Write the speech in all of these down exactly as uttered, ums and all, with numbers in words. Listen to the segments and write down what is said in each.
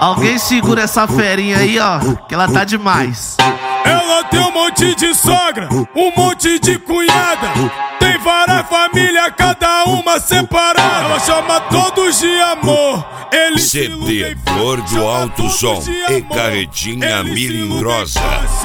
Alguém segura essa ferinha aí, ó, que ela tá demais. Ela tem um monte de sogra, um monte de cunhada. Tem várias famílias, cada uma separada. Ela chama todos de amor. Ele C D Flor do Alto Som e Carretinha Melindrosa.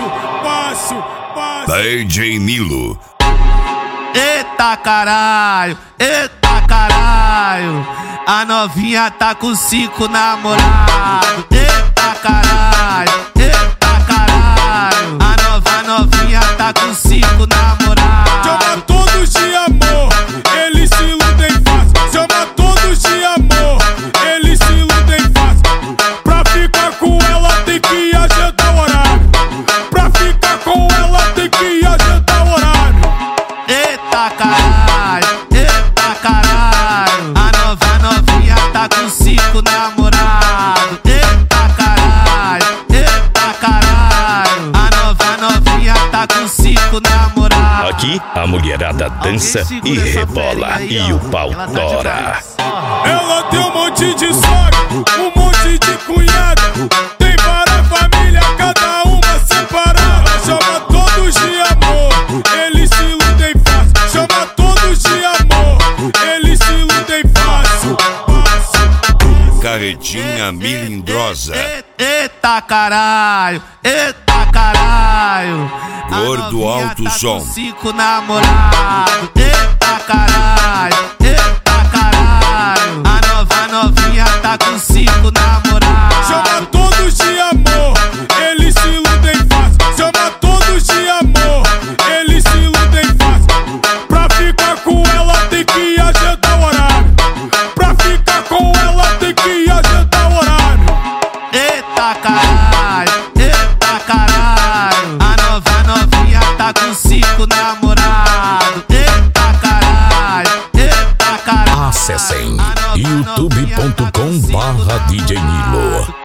D J Nilo. Eita caralho, eita caralho, a novinha tá com cinco namorados. Eita caralho, eita caralho, a nova a novinha tá com cinco namorados. Chama todos de amor, eles se iludem fácil. Chama todos de amor, eles se iludem fácil. Pra ficar com ela tem que agendar o horário. Pra ficar com ela tem que agendar o horário. Eita caralho, eita caralho, a nova a novinha tá com cinco namorados. Eita caralho, eita caralho, a nova a novinha tá com cinco namorados. Aqui a mulherada dança e rebola aí, e o pau tá tora. Ela tem um monte de sogra, um monte de cunhada. Tem várias famílias, cada uma separada. Ela chama todos de amor, eles se iludem fácil. Chama todos de amor, eles se iludem fácil. Carretinha Melindrosa. Eita caralho, eita caralho, Flor do Alto tá Som. Com cinco namorados. Eita caralho, eita caralho, a nova a novinha tá com cinco namorados. Chama todos de amor, eles se iludem fácil. Chama todos de amor, eles se iludem fácil. Pra ficar com ela tem que agendar o horário. Pra ficar com ela tem que agendar o horário. Eita caralho, eita caralho, a nova a novinha tá com cinco namorados. Eita caralho, eita caralho. Acessem youtube ponto com barra D J Nilo.